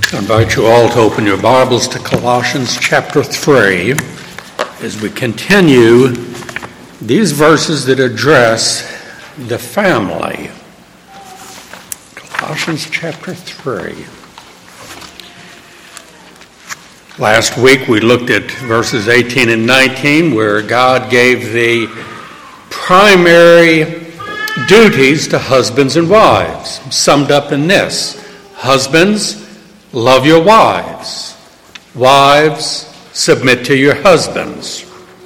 I invite you all to open your Bibles to Colossians chapter 3 as we continue these verses that address the family. Colossians chapter 3. Last week we looked at verses 18 and 19 where God gave the primary duties to husbands and wives, summed up in this: husbands, love your wives. Wives, submit to your husbands.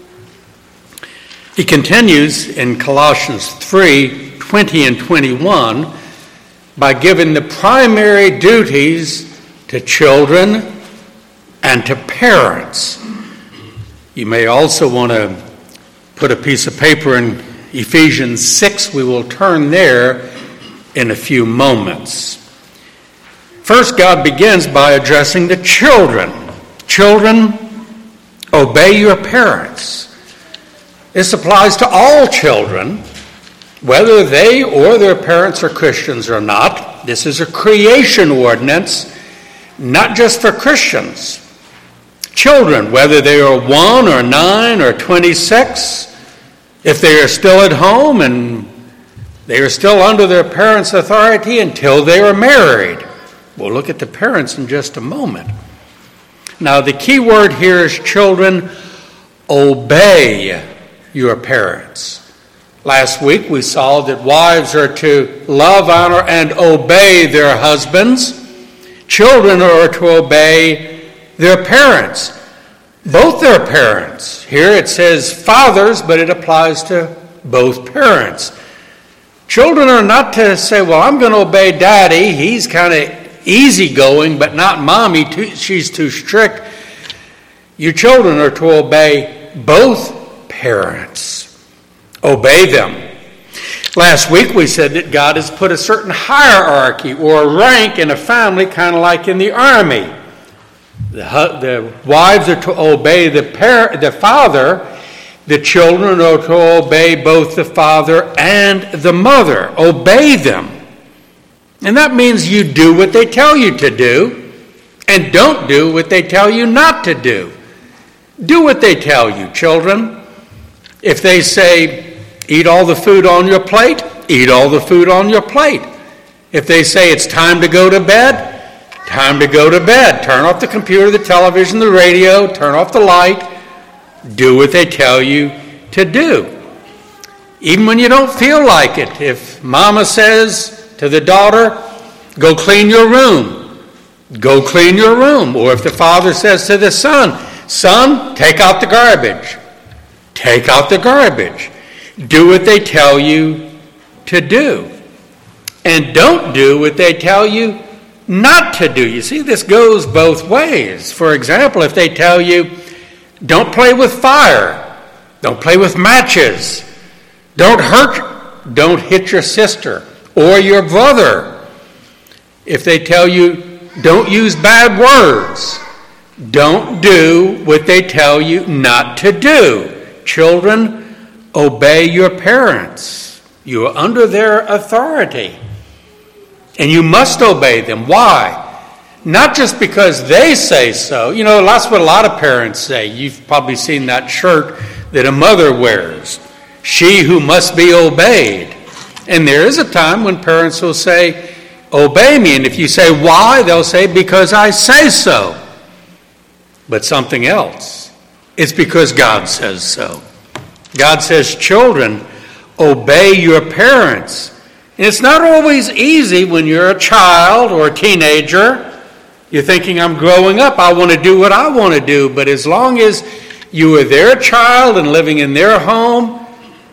He continues in Colossians 3:20 and 21 by giving the primary duties to children and to parents. You may also want to put a piece of paper in Ephesians 6. We will turn there in a few moments. First, God begins by addressing the children. Children, obey your parents. This applies to all children, whether they or their parents are Christians or not. This is a creation ordinance, not just for Christians. Children, whether they are 1 or 9 or 26, if they are still at home and they are still under their parents' authority until they are married. We'll look at the parents in just a moment. Now, the key word here is children, obey your parents. Last week we saw that wives are to love, honor, and obey their husbands. Children are to obey their parents, both their parents. Here it says fathers, but it applies to both parents. Children are not to say, well, I'm going to obey daddy. He's kind of easygoing, but not mommy. She's too strict. Your children are to obey both parents. Obey them. Last week we said that God has put a certain hierarchy or rank in a family, kind of like in the army. The wives are to obey the father. The children are to obey both the father and the mother. Obey them. And that means you do what they tell you to do and don't do what they tell you not to do. Do what they tell you, children. If they say, eat all the food on your plate, eat all the food on your plate. If they say it's time to go to bed, time to go to bed. Turn off the computer, the television, the radio, turn off the light. Do what they tell you to do. Even when you don't feel like it. If mama says to the daughter, go clean your room, go clean your room. Or if the father says to the son, son, take out the garbage, take out the garbage. Do what they tell you to do. And don't do what they tell you not to do. You see, this goes both ways. For example, if they tell you, don't play with fire, don't play with matches, don't hit your sister or your brother. If they tell you, don't use bad words, don't do what they tell you not to do. Children, obey your parents. You are under their authority. And you must obey them. Why? Not just because they say so. You know, that's what a lot of parents say. You've probably seen that shirt that a mother wears. She who must be obeyed. And there is a time when parents will say, obey me. And if you say why, they'll say, because I say so. But something else. It's because God says so. God says, children, obey your parents. And it's not always easy when you're a child or a teenager. You're thinking, I'm growing up. I want to do what I want to do. But as long as you are their child and living in their home,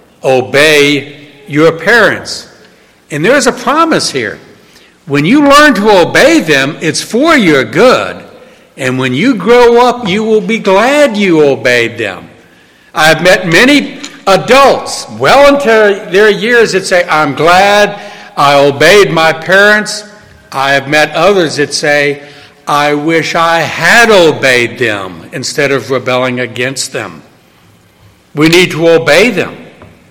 obey your parents. And there's a promise here. When you learn to obey them, it's for your good. And when you grow up, you will be glad you obeyed them. I've met many adults, well into their years, that say, I'm glad I obeyed my parents. I have met others that say, I wish I had obeyed them instead of rebelling against them. We need to obey them.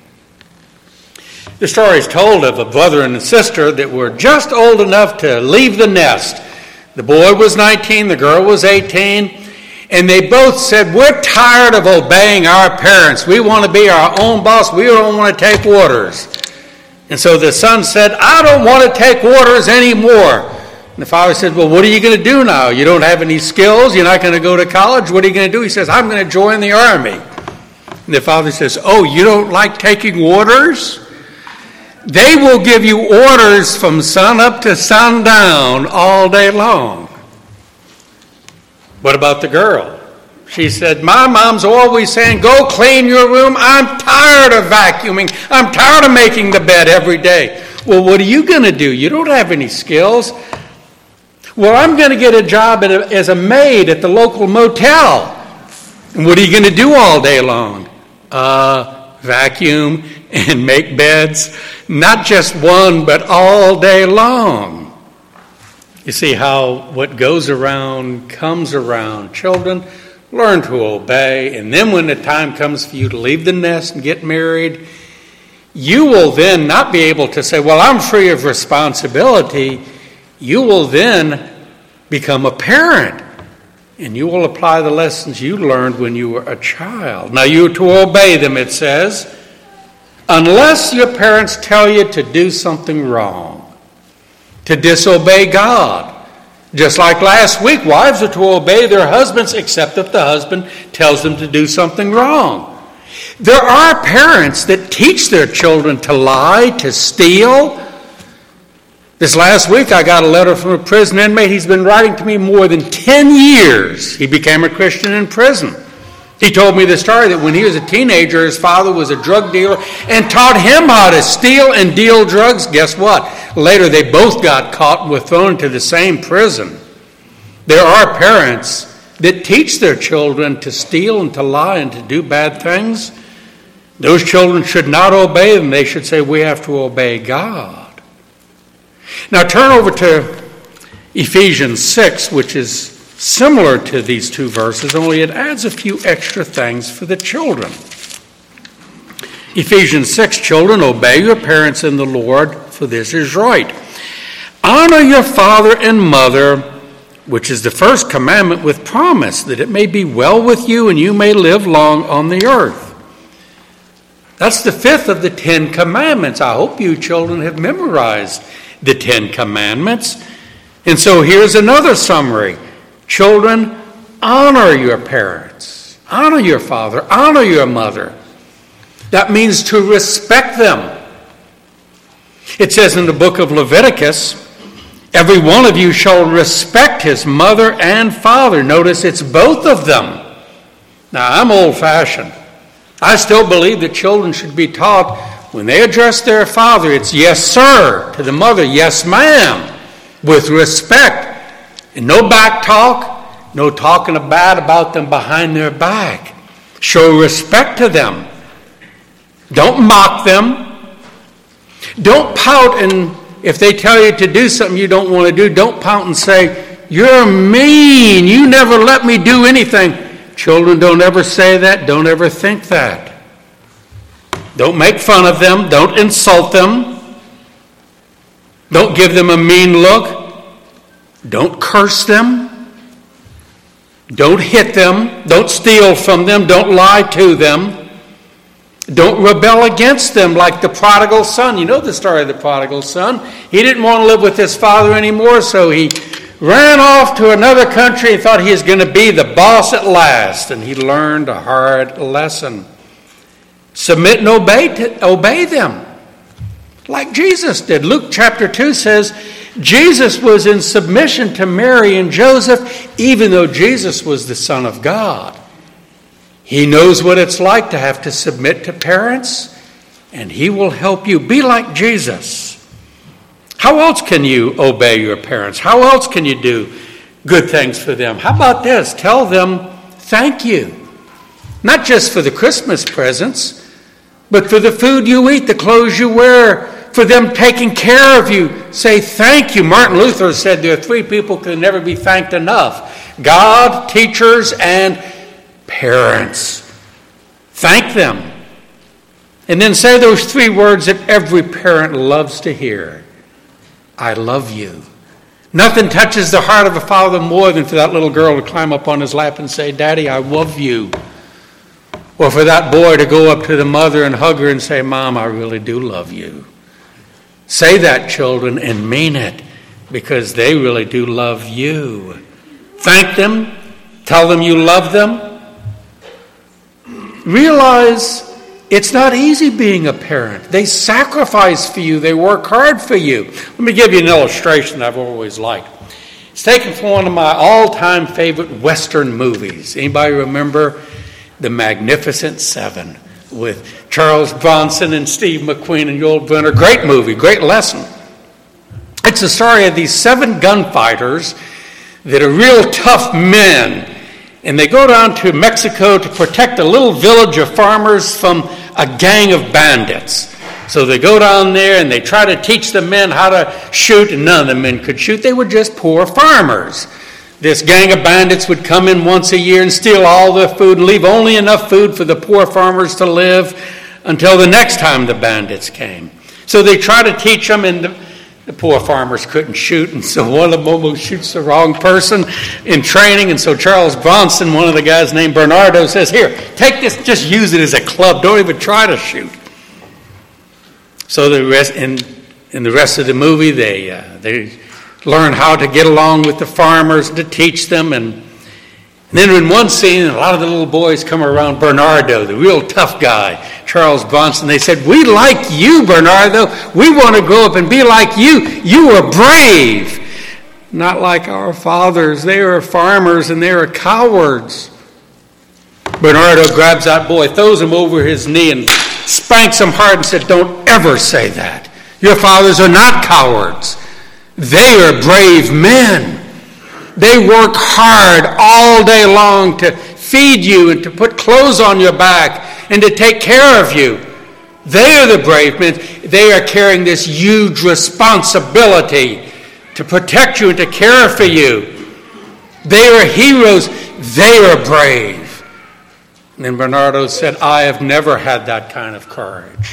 The story is told of a brother and a sister that were just old enough to leave the nest. The boy was 19, the girl was 18. And they both said, we're tired of obeying our parents. We want to be our own boss. We don't want to take orders. And so the son said, I don't want to take orders anymore. And the father said, well, what are you going to do now? You don't have any skills. You're not going to go to college. What are you going to do? He says, I'm going to join the army. And the father says, oh, you don't like taking orders? They will give you orders from sun up to sundown all day long. What about the girl? She said, my mom's always saying, go clean your room. I'm tired of vacuuming. I'm tired of making the bed every day. Well, what are you going to do? You don't have any skills. Well, I'm going to get a job as a maid at the local motel. And what are you going to do all day long? Vacuum and make beds. Not just one, but all day long. You see how what goes around comes around. Children, learn to obey, and then when the time comes for you to leave the nest and get married, you will then not be able to say, well, I'm free of responsibility. You will then become a parent, and you will apply the lessons you learned when you were a child. Now, you are to obey them, it says, unless your parents tell you to do something wrong. To disobey God. Just like last week, wives are to obey their husbands except if the husband tells them to do something wrong. There are parents that teach their children to lie, to steal. This last week I got a letter from a prison inmate. He's been writing to me more than 10 years. He became a Christian in prison. He told me the story that when he was a teenager, his father was a drug dealer and taught him how to steal and deal drugs. Guess what? Later, they both got caught and were thrown into the same prison. There are parents that teach their children to steal and to lie and to do bad things. Those children should not obey them. They should say, we have to obey God. Now, turn over to Ephesians 6, which is similar to these two verses, only it adds a few extra things for the children. Ephesians 6, children, obey your parents in the Lord, for this is right. Honor your father and mother, which is the first commandment with promise, that it may be well with you and you may live long on the earth. That's the fifth of the 10 commandments. I hope you children have memorized the 10 commandments. And so here's another summary. Children, honor your parents. Honor your father. Honor your mother. That means to respect them. It says in the book of Leviticus, every one of you shall respect his mother and father. Notice it's both of them. Now, I'm old-fashioned. I still believe that children should be taught when they address their father, it's yes, sir, to the mother, yes, ma'am, with respect. And no back talk, no talking bad about them behind their back. Show respect to them. Don't mock them. Don't pout, and if they tell you to do something you don't want to do, don't pout and say, you're mean, you never let me do anything. Children, don't ever say that. Don't ever think that. Don't make fun of them. Don't insult them. Don't give them a mean look. Don't curse them. Don't hit them. Don't steal from them. Don't lie to them. Don't rebel against them like the prodigal son. You know the story of the prodigal son. He didn't want to live with his father anymore, so he ran off to another country and thought he was going to be the boss at last. And he learned a hard lesson. Submit and obey them like Jesus did. Luke chapter 2 says, Jesus was in submission to Mary and Joseph, even though Jesus was the Son of God. He knows what it's like to have to submit to parents, and he will help you. Be like Jesus. How else can you obey your parents? How else can you do good things for them? How about this? Tell them thank you. Not just for the Christmas presents, but for the food you eat, the clothes you wear, for them taking care of you. Say thank you. Martin Luther said there are 3 people who can never be thanked enough: God, teachers, and parents. Thank them. And then say those 3 words that every parent loves to hear. I love you. Nothing touches the heart of a father more than for that little girl to climb up on his lap and say, "Daddy, I love you." Or for that boy to go up to the mother and hug her and say, "Mom, I really do love you." Say that, children, and mean it, because they really do love you. Thank them. Tell them you love them. Realize it's not easy being a parent. They sacrifice for you. They work hard for you. Let me give you an illustration I've always liked. It's taken from one of my all-time favorite Western movies. Anybody remember The Magnificent Seven with Charles Bronson and Steve McQueen and Yul Brynner? Great movie, great lesson. It's the story of these 7 gunfighters that are real tough men. And they go down to Mexico to protect a little village of farmers from a gang of bandits. So they go down there and they try to teach the men how to shoot, and none of the men could shoot. They were just poor farmers. This gang of bandits would come in once a year and steal all their food and leave only enough food for the poor farmers to live until the next time the bandits came. So they try to teach them, and the poor farmers couldn't shoot, and so one of them almost shoots the wrong person in training. And so Charles Bronson, one of the guys named Bernardo, says, "Here, take this, just use it as a club. Don't even try to shoot." So the rest, in the rest of the movie, they learn how to get along with the farmers, to teach them. And then in one scene, a lot of the little boys come around Bernardo, the real tough guy, Charles Bronson. They said, "We like you, Bernardo. We want to grow up and be like you. You were brave. Not like our fathers. They are farmers and they are cowards." Bernardo grabs that boy, throws him over his knee, and spanks him hard and said, "Don't ever say that. Your fathers are not cowards. They are brave men. They work hard all day long to feed you and to put clothes on your back and to take care of you. They are the brave men. They are carrying this huge responsibility to protect you and to care for you. They are heroes. They are brave." And then Bernardo said, "I have never had that kind of courage."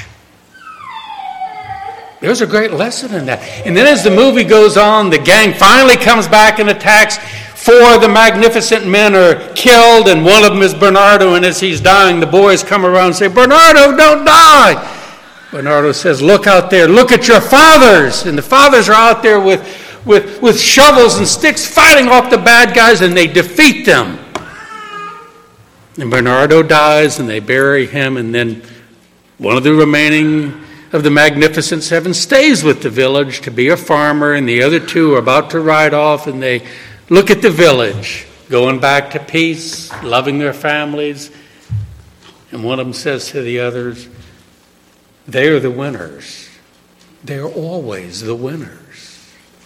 There's a great lesson in that. And then as the movie goes on, the gang finally comes back and attacks. 4 of the magnificent men are killed, and one of them is Bernardo. And as he's dying, the boys come around and say, "Bernardo, don't die." Bernardo says, "Look out there. Look at your fathers." And the fathers are out there with shovels and sticks fighting off the bad guys, and they defeat them. And Bernardo dies, and they bury him. And then one of the remaining of the Magnificent Seven stays with the village to be a farmer, and the other 2 are about to ride off, and they look at the village, going back to peace, loving their families. And one of them says to the others, "They are the winners. They are always the winners."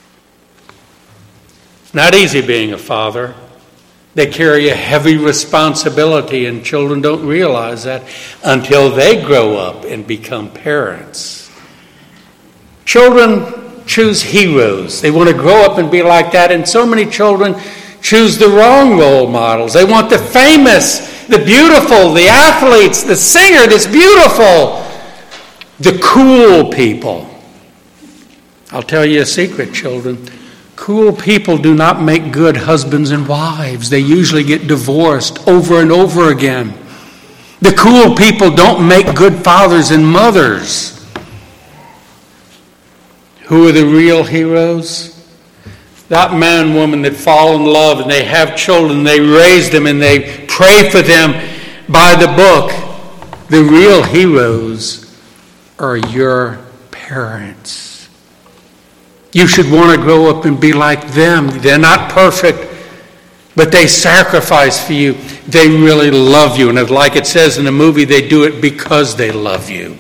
It's not easy being a father. They carry a heavy responsibility, and children don't realize that until they grow up and become parents. Children choose heroes. They want to grow up and be like that, and so many children choose the wrong role models. They want the famous, the beautiful, the athletes, the singer that's beautiful, the cool people. I'll tell you a secret, children. Cool people do not make good husbands and wives. They usually get divorced over and over again. The cool people don't make good fathers and mothers. Who are the real heroes? That man and woman that fall in love and they have children, they raise them and they pray for them by the book. The real heroes are your parents. You should want to grow up and be like them. They're not perfect, but they sacrifice for you. They really love you. And like it says in the movie, they do it because they love you.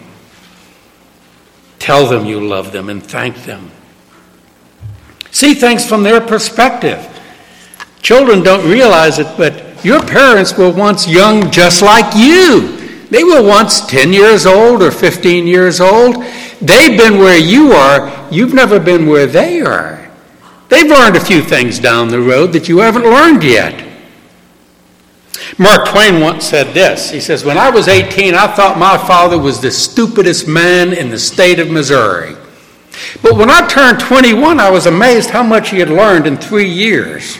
Tell them you love them and thank them. See things from their perspective. Children don't realize it, but your parents were once young just like you. They were once 10 years old or 15 years old. They've been where you are. You've never been where they are. They've learned a few things down the road that you haven't learned yet. Mark Twain once said this. He says, "When I was 18, I thought my father was the stupidest man in the state of Missouri. But when I turned 21, I was amazed how much he had learned in 3 years.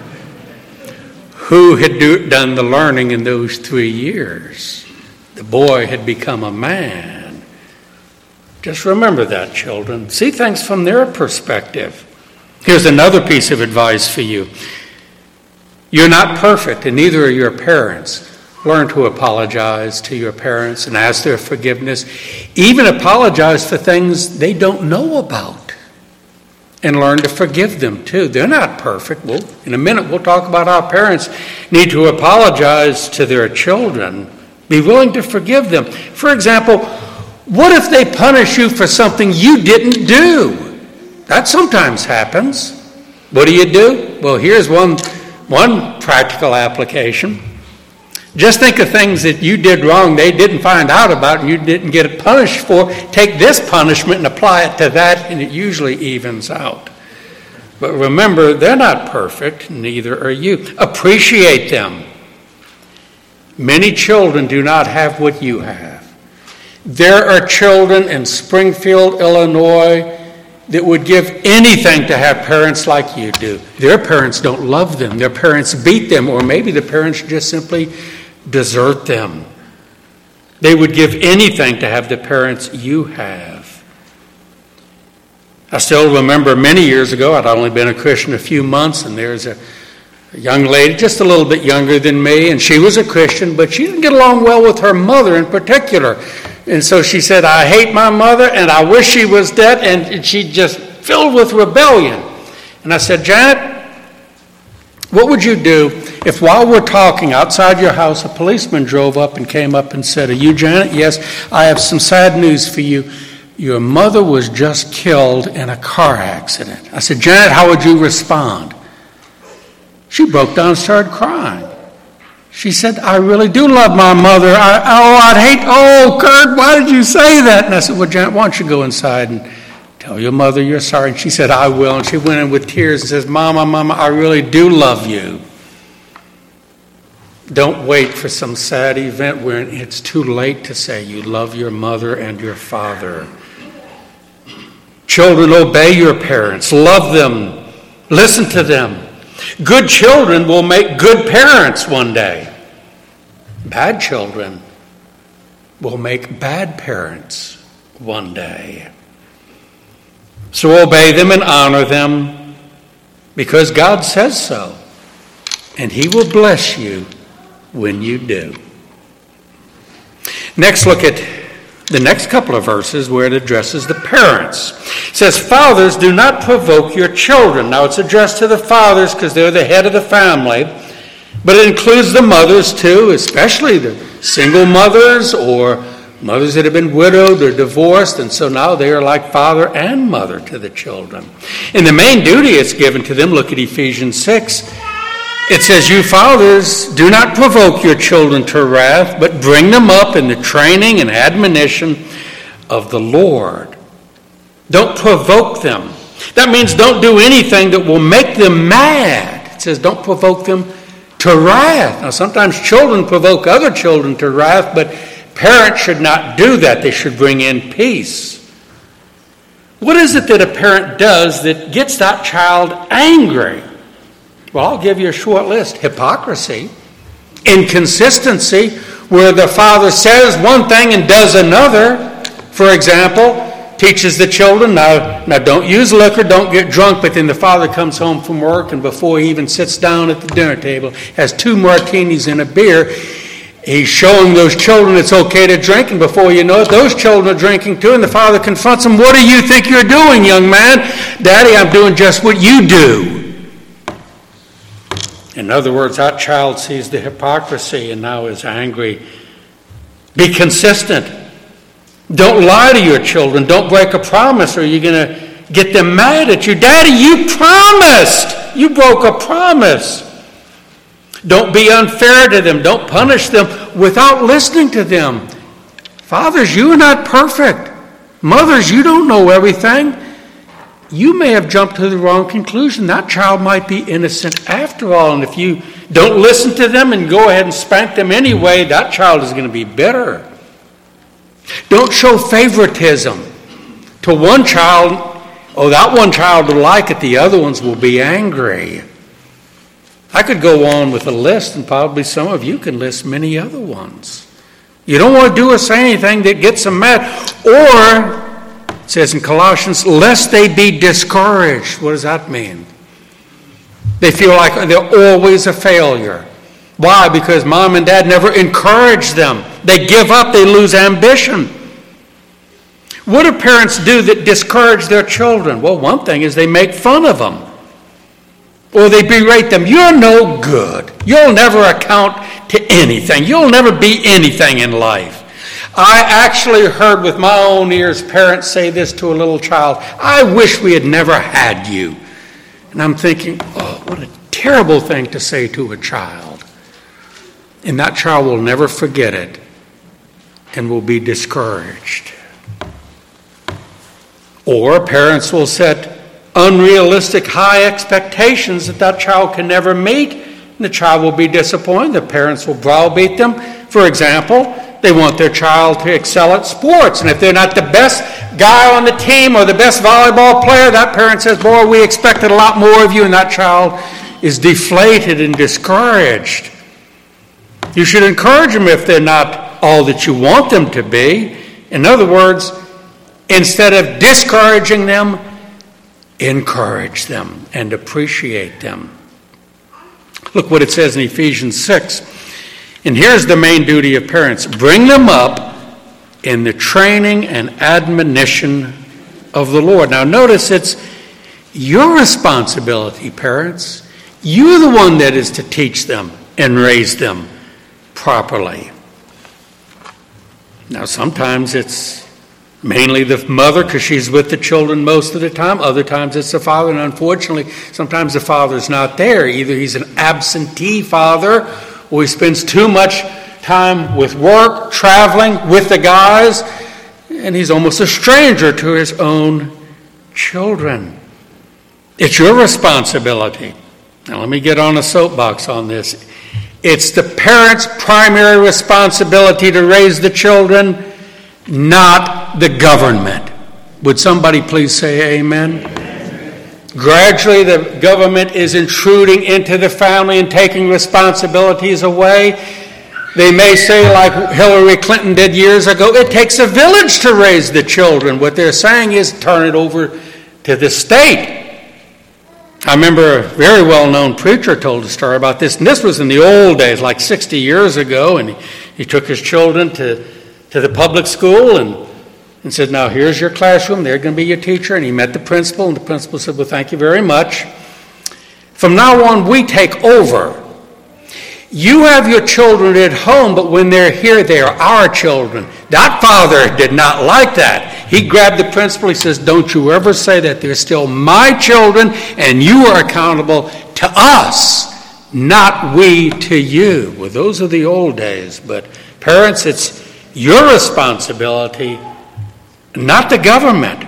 Who had done the learning in those 3 years? The boy had become a man. Just remember that, children. See things from their perspective. Here's another piece of advice for you. You're not perfect, and neither are your parents. Learn to apologize to your parents and ask their forgiveness. Even apologize for things they don't know about. And learn to forgive them, too. They're not perfect. Well, in a minute, we'll talk about how parents need to apologize to their children. Be willing to forgive them. For example, what if they punish you for something you didn't do? That sometimes happens. What do? Well, here's one practical application. Just think of things that you did wrong, they didn't find out about, and you didn't get punished for. Take this punishment and apply it to that, and it usually evens out. But remember, they're not perfect, neither are you. Appreciate them. Many children do not have what you have. There are children in Springfield, Illinois, that would give anything to have parents like you do. Their parents don't love them. Their parents beat them, or maybe the parents just simply desert them. They would give anything to have the parents you have. I still remember many years ago, I'd only been a Christian a few months, and there's a young lady just a little bit younger than me, and she was a Christian, but she didn't get along well with her mother in particular. And so she said, I hate my mother, and I wish she was dead, and she just filled with rebellion. And I said, Janet, what would you do if while we're talking outside your house, a policeman drove up and came up and said, are you Janet? Yes, I have some sad news for you. Your mother was just killed in a car accident. I said, Janet, how would you respond? She broke down and started crying. She said, I really do love my mother. Kurt, why did you say that? And I said, well, Janet, why don't you go inside and tell your mother you're sorry. And she said, I will. And she went in with tears and says, Mama, I really do love you. Don't wait for some sad event where it's too late to say you love your mother and your father. Children, obey your parents. Love them. Listen to them. Good children will make good parents one day. Bad children will make bad parents one day. So obey them and honor them because God says so. And He will bless you when you do. Next, look at the next couple of verses where it addresses the parents. It says, fathers, do not provoke your children. Now, it's addressed to the fathers because they're the head of the family, but it includes the mothers too, especially the single mothers or mothers that have been widowed or divorced, and so now they are like father and mother to the children. In the main duty it's given to them, look at Ephesians 6. It says, you fathers, do not provoke your children to wrath, but bring them up in the training and admonition of the Lord. Don't provoke them. That means don't do anything that will make them mad. It says don't provoke them to wrath. Now, sometimes children provoke other children to wrath, but parents should not do that. They should bring in peace. What is it that a parent does that gets that child angry? Well, I'll give you a short list. Hypocrisy, inconsistency, where the father says one thing and does another. For example, teaches the children, now don't use liquor, don't get drunk, but then the father comes home from work and before he even sits down at the dinner table, has 2 martinis and a beer. He's showing those children it's okay to drink, and before you know it, those children are drinking too, and the father confronts them, what do you think you're doing, young man? Daddy, I'm doing just what you do. In other words, that child sees the hypocrisy and now is angry. Be consistent. Don't lie to your children. Don't break a promise or you're going to get them mad at you. Daddy, you promised. You broke a promise. Don't be unfair to them. Don't punish them without listening to them. Fathers, you are not perfect. Mothers, you don't know everything. You may have jumped to the wrong conclusion. That child might be innocent after all. And if you don't listen to them and go ahead and spank them anyway, that child is going to be bitter. Don't show favoritism To one child, that one child will like it, the other ones will be angry. I could go on with a list, and probably some of you can list many other ones. You don't want to do or say anything that gets them mad. Or, it says in Colossians, lest they be discouraged. What does that mean? They feel like they're always a failure. Why? Because mom and dad never encourage them. They give up, they lose ambition. What do parents do that discourage their children? Well, one thing is they make fun of them. Or they berate them. You're no good. You'll never amount to anything. You'll never be anything in life. I actually heard with my own ears parents say this to a little child. I wish we had never had you. And I'm thinking, oh, what a terrible thing to say to a child. And that child will never forget it and will be discouraged. Or parents will set unrealistic high expectations that child can never meet, and the child will be disappointed. The parents will browbeat them. For example, they want their child to excel at sports, and if they're not the best guy on the team or the best volleyball player, that parent says, boy, we expected a lot more of you, and that child is deflated and discouraged. You should encourage them if they're not all that you want them to be. In other words, instead of discouraging them, encourage them and appreciate them. Look what it says in Ephesians 6. And here's the main duty of parents. Bring them up in the training and admonition of the Lord. Now notice it's your responsibility, parents. You're the one that is to teach them and raise them properly. Now sometimes it's mainly the mother because she's with the children most of the time. Other times it's the father, and unfortunately, sometimes the father's not there. Either he's an absentee father or he spends too much time with work, traveling with the guys, and he's almost a stranger to his own children. It's your responsibility. Now let me get on a soapbox on this. It's the parents' primary responsibility to raise the children, not the government. Would somebody please say amen? Gradually, the government is intruding into the family and taking responsibilities away. They may say, like Hillary Clinton did years ago, it takes a village to raise the children. What they're saying is turn it over to the state. I remember a very well-known preacher told a story about this, and this was in the old days, like 60 years ago, and he took his children to the public school and said, now here's your classroom, they're going to be your teacher. And he met the principal, and the principal said, well, thank you very much. From now on, we take over. You have your children at home, but when they're here, they are our children. That father did not like that. He grabbed the principal, he says, don't you ever say that. They're still my children, and you are accountable to us, not we to you. Well, those are the old days, but parents, it's your responsibility, not the government.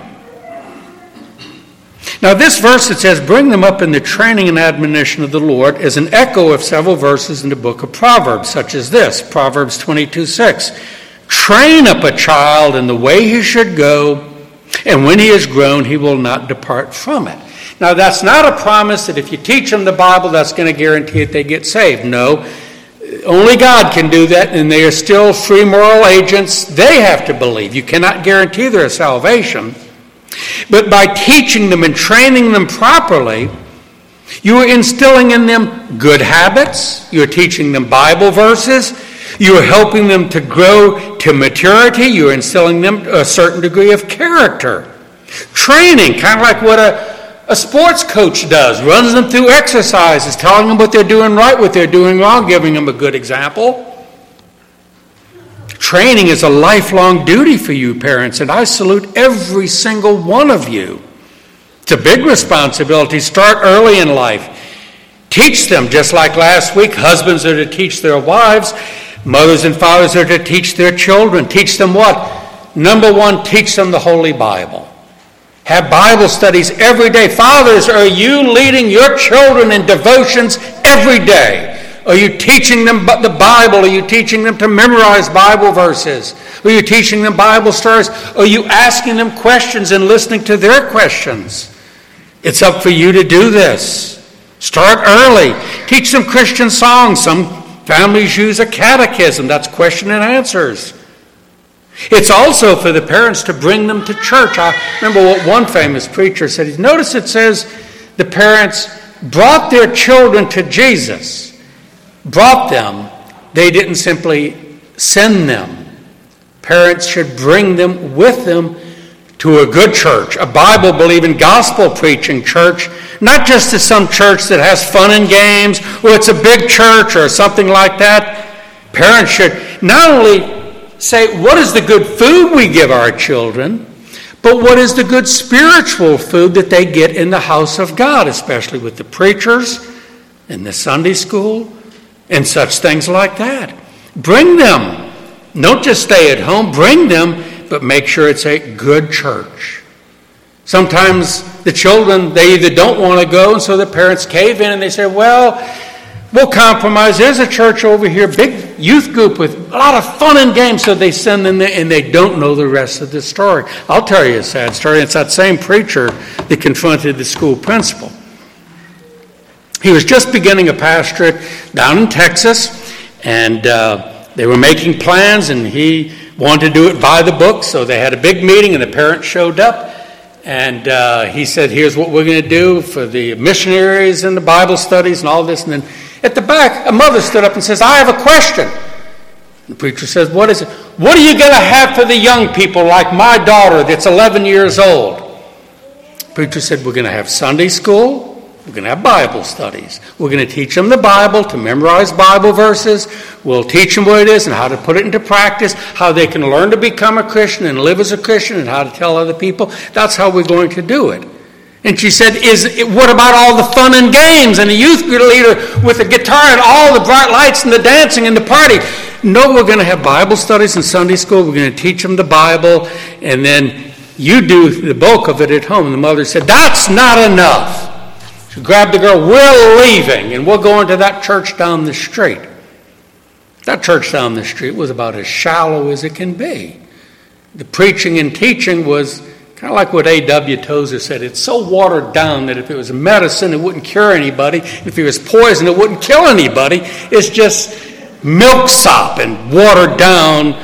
Now this verse that says, bring them up in the training and admonition of the Lord, is an echo of several verses in the book of Proverbs, such as this, Proverbs 22:6. Train up a child in the way he should go, and when he is grown, he will not depart from it. Now that's not a promise that if you teach them the Bible, that's going to guarantee that they get saved. No. Only God can do that, and they are still free moral agents. They have to believe. You cannot guarantee their salvation. But by teaching them and training them properly, you are instilling in them good habits. You are teaching them Bible verses. You are helping them to grow to maturity. You are instilling them a certain degree of character. Training, kind of like what a sports coach does, runs them through exercises, telling them what they're doing right, what they're doing wrong, giving them a good example. Training is a lifelong duty for you, parents, and I salute every single one of you. It's a big responsibility. Start early in life. Teach them, just like last week, husbands are to teach their wives, mothers and fathers are to teach their children. Teach them what? Number one, teach them the Holy Bible. Have Bible studies every day. Fathers, are you leading your children in devotions every day? Are you teaching them the Bible? Are you teaching them to memorize Bible verses? Are you teaching them Bible stories? Are you asking them questions and listening to their questions? It's up for you to do this. Start early. Teach them Christian songs. Some families use a catechism. That's question and answers. It's also for the parents to bring them to church. I remember what one famous preacher said. Notice it says the parents brought their children to Jesus. Brought them. They didn't simply send them. Parents should bring them with them to a good church, a Bible-believing, gospel-preaching church, not just to some church that has fun and games, or it's a big church or something like that. Parents should not only say, what is the good food we give our children, but what is the good spiritual food that they get in the house of God, especially with the preachers and the Sunday school and such things like that. Bring them. Don't just stay at home. Bring them, but make sure it's a good church. Sometimes the children, they either don't want to go, and so the parents cave in and they say, well, we'll compromise. There's a church over here, big youth group with a lot of fun and games, so they send them there, and they don't know the rest of the story. I'll tell you a sad story. It's that same preacher that confronted the school principal. He was just beginning a pastorate down in Texas, and they were making plans, and he wanted to do it by the book, so they had a big meeting, and the parents showed up, and he said, here's what we're going to do for the missionaries and the Bible studies and all this. And then at the back, a mother stood up and says, I have a question. The preacher says, what is it? What are you going to have for the young people like my daughter that's 11 years old? The preacher said, we're going to have Sunday school. We're going to have Bible studies. We're going to teach them the Bible, to memorize Bible verses. We'll teach them what it is and how to put it into practice, how they can learn to become a Christian and live as a Christian and how to tell other people. That's how we're going to do it. And she said, what about all the fun and games and the youth leader with the guitar and all the bright lights and the dancing and the party? No, we're going to have Bible studies in Sunday school. We're going to teach them the Bible, and then you do the bulk of it at home. And the mother said, that's not enough. She grabbed the girl, we're leaving, and we're going to that church down the street. That church down the street was about as shallow as it can be. The preaching and teaching was kind of like what A.W. Tozer said. It's so watered down that if it was medicine, it wouldn't cure anybody. If it was poison, it wouldn't kill anybody. It's just milksop and watered down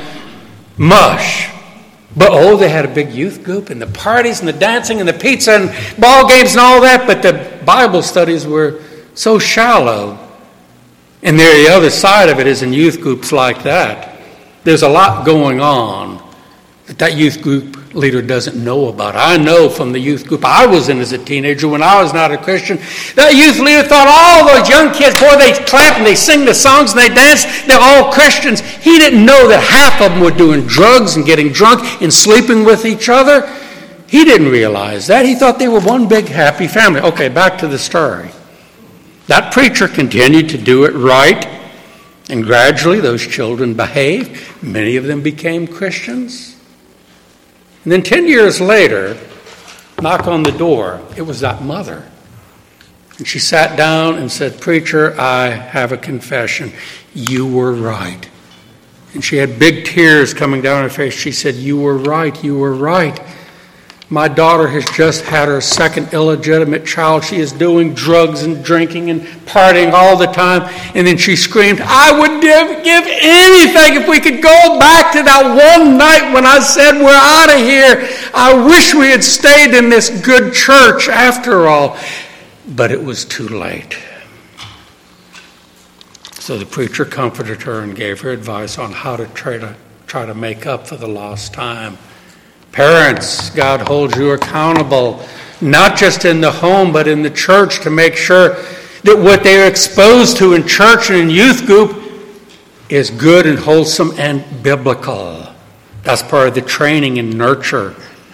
mush. But they had a big youth group and the parties and the dancing and the pizza and ball games and all that. But the Bible studies were so shallow. And the other side of it is in youth groups like that, there's a lot going on that youth group leader doesn't know about. I know from the youth group I was in as a teenager when I was not a Christian, that youth leader thought all those young kids, boy, they clap and they sing the songs and they dance, they're all Christians. He didn't know that half of them were doing drugs and getting drunk and sleeping with each other. He didn't realize that. He thought they were one big happy family. Okay, back to the story. That preacher continued to do it right, and gradually those children behaved. Many of them became Christians. And then 10 years later, knock on the door. It was that mother. And she sat down and said, Preacher, I have a confession. You were right. And she had big tears coming down her face. She said, You were right. You were right. My daughter has just had her second illegitimate child. She is doing drugs and drinking and partying all the time. And then she screamed, I would give anything if we could go back to that one night when I said, we're out of here. I wish we had stayed in this good church after all. But it was too late. So the preacher comforted her and gave her advice on how to try to make up for the lost time. Parents, God holds you accountable, not just in the home, but in the church, to make sure that what they are exposed to in church and in youth group is good and wholesome and biblical. That's part of the training and nurture.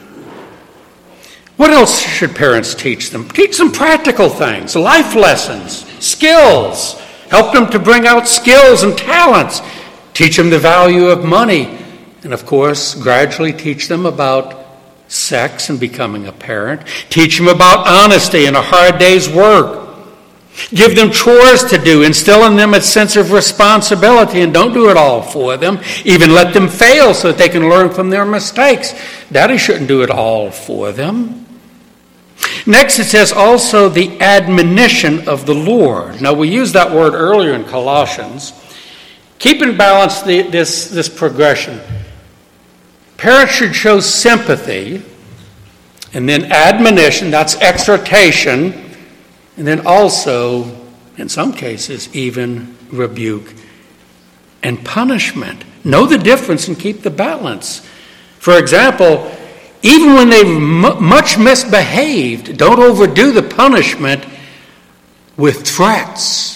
What else should parents teach them? Teach them practical things, life lessons, skills. Help them to bring out skills and talents. Teach them the value of money. And of course, gradually teach them about sex and becoming a parent. Teach them about honesty and a hard day's work. Give them chores to do, instill in them a sense of responsibility, and don't do it all for them. Even let them fail so that they can learn from their mistakes. Daddy shouldn't do it all for them. Next, it says also the admonition of the Lord. Now, we used that word earlier in Colossians. Keep in balance this progression. Parents should show sympathy, and then admonition, that's exhortation, and then also, in some cases, even rebuke and punishment. Know the difference and keep the balance. For example, even when they've much misbehaved, don't overdo the punishment with threats.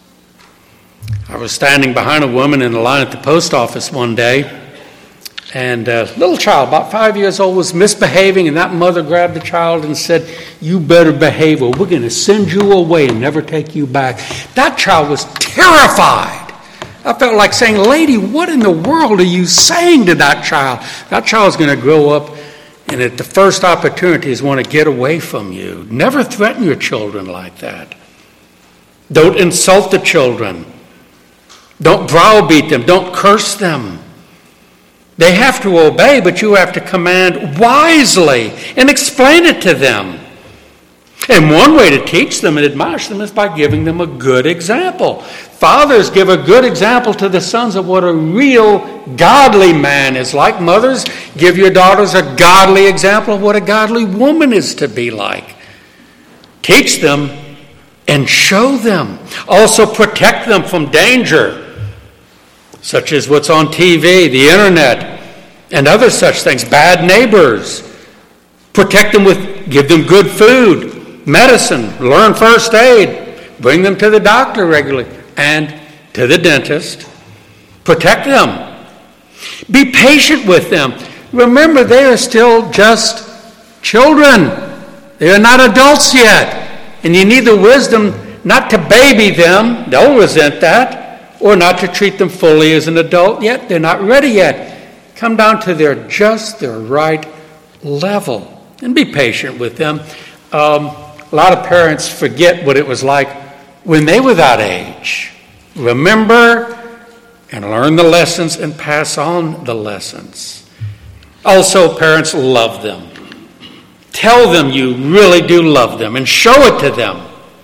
I was standing behind a woman in the line at the post office one day, and a little child, about 5 years old, was misbehaving, and that mother grabbed the child and said, "You better behave or we're going to send you away and never take you back." That child was terrified. I felt like saying, "Lady, what in the world are you saying to that child?" That child's going to grow up and at the first opportunity is want to get away from you. Never threaten your children like that. Don't insult the children. Don't browbeat them. Don't curse them. They have to obey, but you have to command wisely and explain it to them. And one way to teach them and admonish them is by giving them a good example. Fathers, give a good example to the sons of what a real godly man is like. Mothers, give your daughters a godly example of what a godly woman is to be like. Teach them and show them. Also protect them from danger, such as what's on TV, the internet, and other such things. Bad neighbors. Protect them give them good food, medicine, learn first aid, bring them to the doctor regularly, and to the dentist. Protect them. Be patient with them. Remember, they are still just children. They are not adults yet. And you need the wisdom not to baby them. They'll resent that. Or not to treat them fully as an adult yet. They're not ready yet. Come down to their right level. And be patient with them. A lot of parents forget what it was like when they were that age. Remember and learn the lessons and pass on the lessons. Also, parents, love them. Tell them you really do love them and show it to them.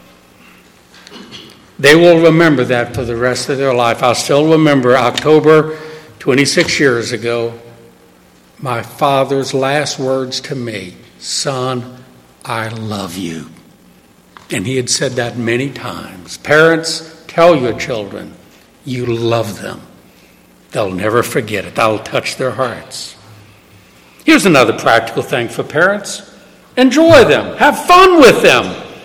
They will remember that for the rest of their life. I'll still remember October 26 years ago, my father's last words to me, "Son, I love you." And he had said that many times. Parents, tell your children you love them. They'll never forget it. That'll touch their hearts. Here's another practical thing for parents. Enjoy them. Have fun with them.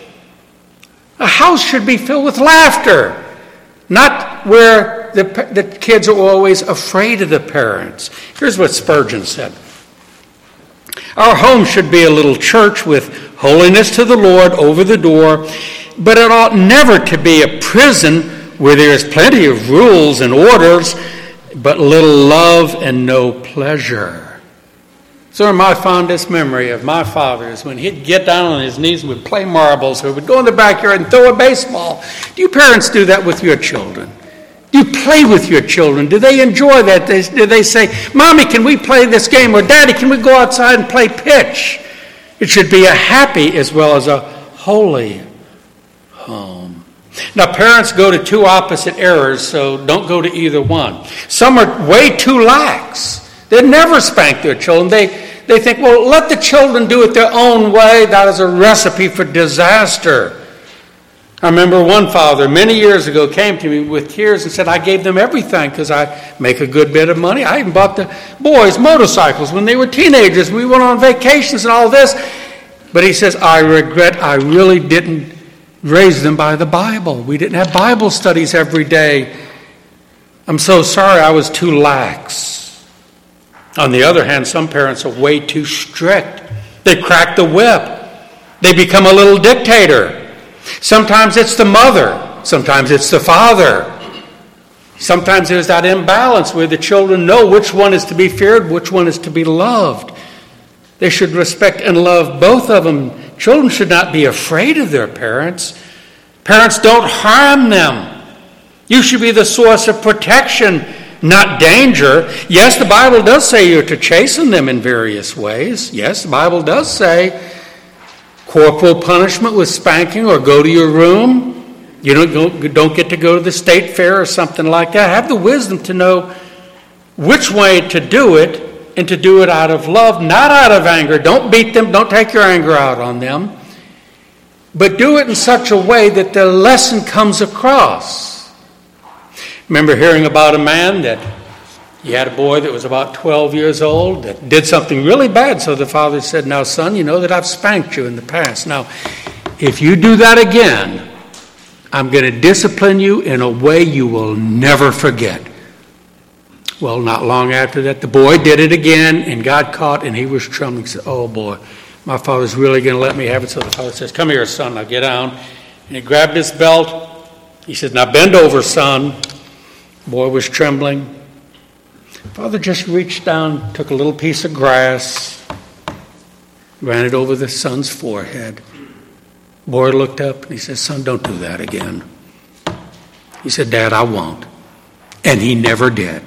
A house should be filled with laughter, not where the kids are always afraid of the parents. Here's what Spurgeon said. Our home should be a little church with holiness to the Lord over the door, but it ought never to be a prison where there is plenty of rules and orders, but little love and no pleasure. So my fondest memory of my father is when he'd get down on his knees and would play marbles, or would go in the backyard and throw a baseball. Do you parents do that with your children? Do you play with your children? Do they enjoy that? Do they say, "Mommy, can we play this game?" Or, "Daddy, can we go outside and play pitch?" It should be a happy as well as a holy home. Now, parents go to two opposite errors, so don't go to either one. Some are way too lax. They never spank their children. They think, well, let the children do it their own way. That is a recipe for disaster. I remember one father many years ago came to me with tears and said, "I gave them everything because I make a good bit of money. I even bought the boys motorcycles when they were teenagers. We went on vacations and all this." But he says, "I regret I really didn't raise them by the Bible. We didn't have Bible studies every day. I'm so sorry I was too lax." On the other hand, some parents are way too strict. They crack the whip. They become a little dictator. Sometimes it's the mother. Sometimes it's the father. Sometimes there's that imbalance where the children know which one is to be feared, which one is to be loved. They should respect and love both of them. Children should not be afraid of their parents. Parents, don't harm them. You should be the source of protection, not danger. Yes, the Bible does say you're to chasten them in various ways. Yes, the Bible does say corporal punishment with spanking or go to your room. You don't get to go to the state fair or something like that. Have the wisdom to know which way to do it and to do it out of love, not out of anger. Don't beat them. Don't take your anger out on them. But do it in such a way that the lesson comes across. Remember hearing about a man that he had a boy that was about 12 years old that did something really bad. So the father said, now, son, you know that I've spanked you in the past. Now, if you do that again, I'm going to discipline you in a way you will never forget. Well, not long after that, the boy did it again and got caught, and he was trembling. He said, oh, boy, my father's really going to let me have it. So the father says, come here, son, now get down. And he grabbed his belt. He said, now bend over, son. The boy was trembling. Father just reached down, took a little piece of grass, ran it over the son's forehead. Boy looked up and he said, son, don't do that again. He said, Dad, I won't. And he never did.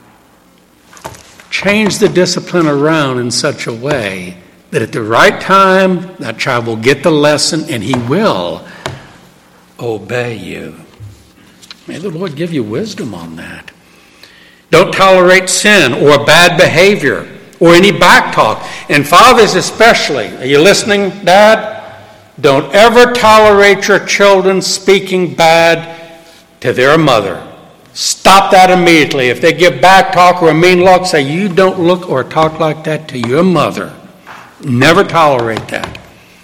Change the discipline around in such a way that at the right time, that child will get the lesson and he will obey you. May the Lord give you wisdom on that. Don't tolerate sin or bad behavior or any back talk. And fathers especially, are you listening, Dad? Don't ever tolerate your children speaking bad to their mother. Stop that immediately. If they give back talk or a mean look, say, you don't look or talk like that to your mother. Never tolerate that.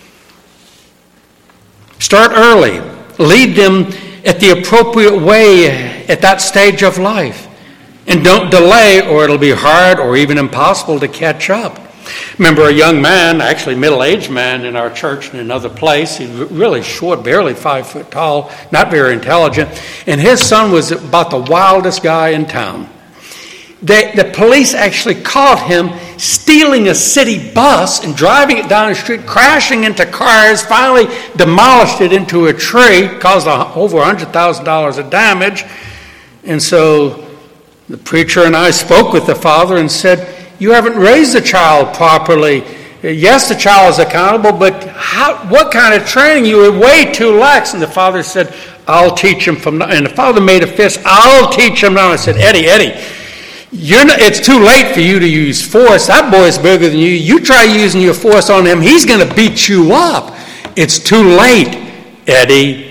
Start early. Lead them at the appropriate way at that stage of life. And don't delay or it'll be hard or even impossible to catch up. Remember a young man, actually middle-aged man in our church in another place. He was really short, barely 5 foot tall, not very intelligent. And his son was about the wildest guy in town. The police actually caught him stealing a city bus and driving it down the street, crashing into cars, finally demolished it into a tree, caused over $100,000 of damage. And so the preacher and I spoke with the father and said, you haven't raised the child properly. Yes, the child is accountable, but what kind of training? You were way too lax. And the father said, I'll teach him from now. And the father made a fist, I'll teach him now. I said, Eddie, it's too late for you to use force. That boy's bigger than you. You try using your force on him, he's going to beat you up. It's too late, Eddie.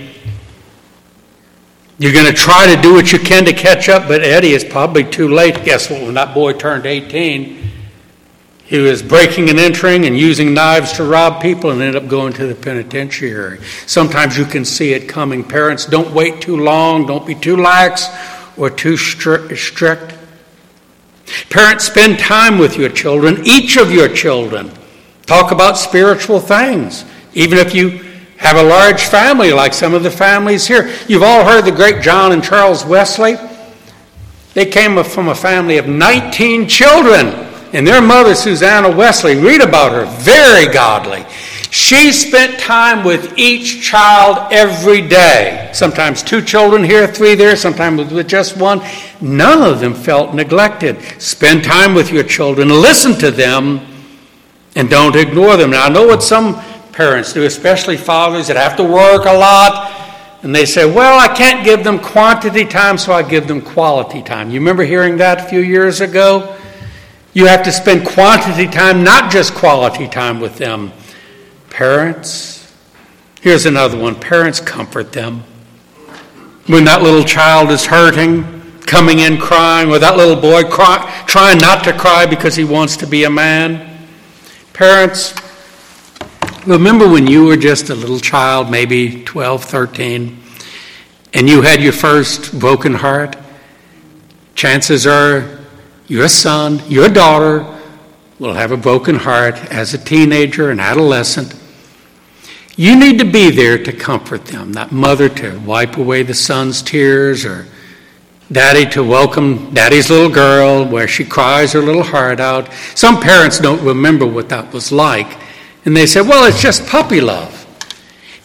You're going to try to do what you can to catch up, but Eddie, it's probably too late. Guess what? When that boy turned 18, he was breaking and entering and using knives to rob people and ended up going to the penitentiary. Sometimes you can see it coming. Parents, don't wait too long. Don't be too lax or too strict. Parents, spend time with your children, each of your children. Talk about spiritual things, even if you have a large family like some of the families here. You've all heard the great John and Charles Wesley. They came from a family of 19 children. And their mother, Susanna Wesley, read about her, very godly. She spent time with each child every day. Sometimes 2 children here, 3 there, sometimes with just 1. None of them felt neglected. Spend time with your children. Listen to them and don't ignore them. Now, I know what some parents do, especially fathers that have to work a lot, and they say, well, I can't give them quantity time, so I give them quality time. You remember hearing that a few years ago? You have to spend quantity time, not just quality time with them. Parents, here's another one. Parents, comfort them. When that little child is hurting, coming in crying, or that little boy trying not to cry because he wants to be a man. Parents, remember when you were just a little child, maybe 12, 13, and you had your first broken heart? Chances are your son, your daughter will have a broken heart as a teenager, an adolescent. You need to be there to comfort them, that mother to wipe away the son's tears, or daddy to welcome daddy's little girl where she cries her little heart out. Some parents don't remember what that was like. And they say, well, it's just puppy love.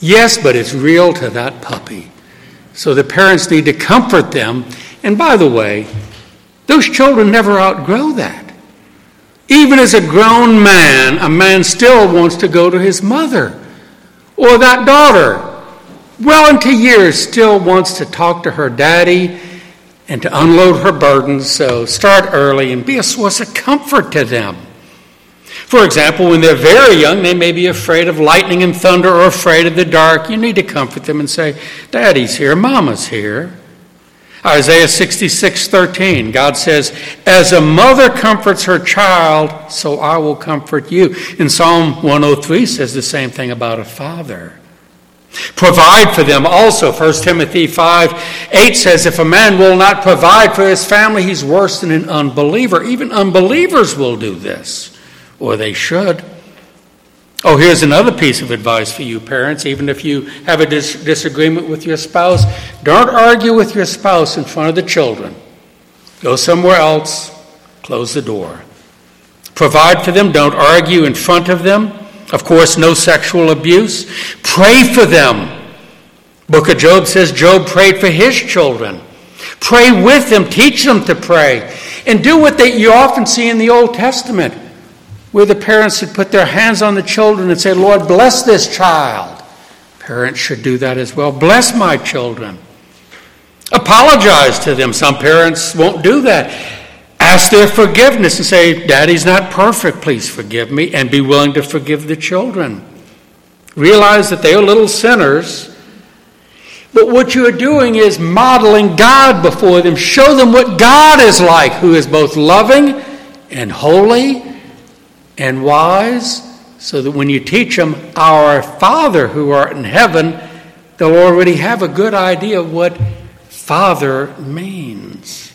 Yes, but it's real to that puppy. So the parents need to comfort them. And by the way, those children never outgrow that. Even as a grown man, a man still wants to go to his mother. Or that daughter, well into years, still wants to talk to her daddy and to unload her burdens. So start early and be a source of comfort to them. For example, when they're very young, they may be afraid of lightning and thunder or afraid of the dark. You need to comfort them and say, Daddy's here, Mama's here. Isaiah 66:13, God says, as a mother comforts her child, so I will comfort you. And Psalm 103 says the same thing about a father. Provide for them also. 1 Timothy 5:8 says, if a man will not provide for his family, he's worse than an unbeliever. Even unbelievers will do this. Or they should. Oh, here's another piece of advice for you parents. Even if you have a disagreement with your spouse, don't argue with your spouse in front of the children. Go somewhere else. Close the door. Provide for them. Don't argue in front of them. Of course, no sexual abuse. Pray for them. Book of Job says Job prayed for his children. Pray with them. Teach them to pray. And do what you often see in the Old Testament, where the parents would put their hands on the children and say, Lord, bless this child. Parents should do that as well. Bless my children. Apologize to them. Some parents won't do that. Ask their forgiveness and say, Daddy's not perfect, please forgive me, and be willing to forgive the children. Realize that they are little sinners, but what you are doing is modeling God before them. Show them what God is like, who is both loving and holy and wise, so that when you teach them, our Father who art in heaven, they'll already have a good idea of what Father means.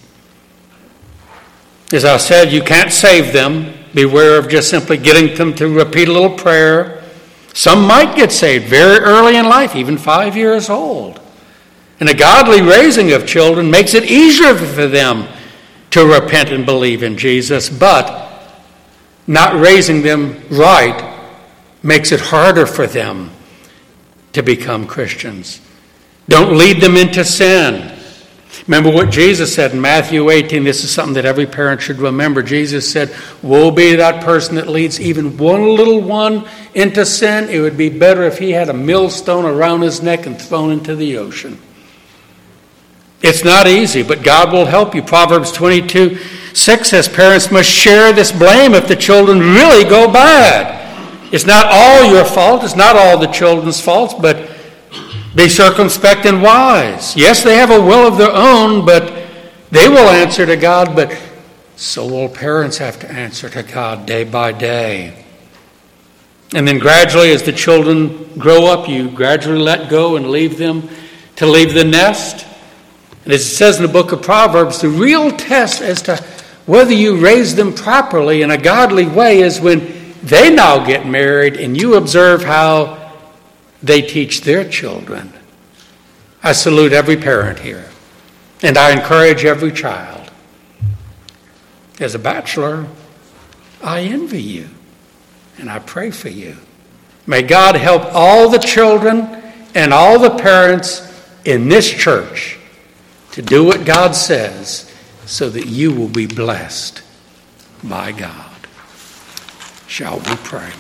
As I said, you can't save them. Beware of just simply getting them to repeat a little prayer. Some might get saved very early in life, even 5 years old. And a godly raising of children makes it easier for them to repent and believe in Jesus, but not raising them right makes it harder for them to become Christians. Don't lead them into sin. Remember what Jesus said in Matthew 18. This is something that every parent should remember. Jesus said, woe be that person that leads even one little one into sin. It would be better if he had a millstone around his neck and thrown into the ocean. It's not easy, but God will help you. Proverbs 22:6 says parents must share this blame if the children really go bad. It's not all your fault. It's not all the children's faults, but be circumspect and wise. Yes, they have a will of their own, but they will answer to God, but so will parents have to answer to God day by day. And then gradually, as the children grow up, you gradually let go and leave them to leave the nest. And as it says in the book of Proverbs, the real test as to whether you raise them properly in a godly way is when they now get married and you observe how they teach their children. I salute every parent here, and I encourage every child. As a bachelor, I envy you, and I pray for you. May God help all the children and all the parents in this church to do what God says so that you will be blessed by God. Shall we pray?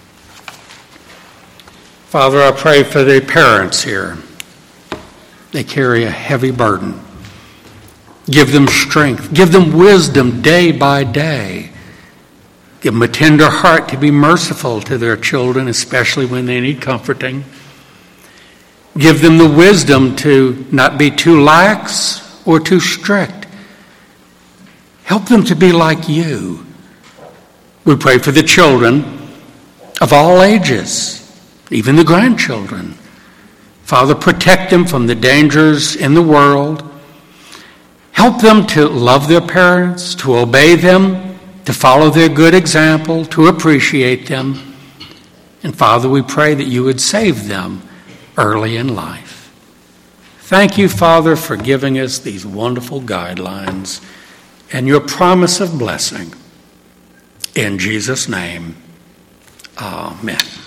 Father, I pray for the parents here. They carry a heavy burden. Give them strength. Give them wisdom day by day. Give them a tender heart to be merciful to their children, especially when they need comforting. Give them the wisdom to not be too lax or too strict. Help them to be like you. We pray for the children of all ages, even the grandchildren. Father, protect them from the dangers in the world. Help them to love their parents, to obey them, to follow their good example, to appreciate them. And Father, we pray that you would save them early in life. Thank you, Father, for giving us these wonderful guidelines and your promise of blessing. In Jesus' name, amen.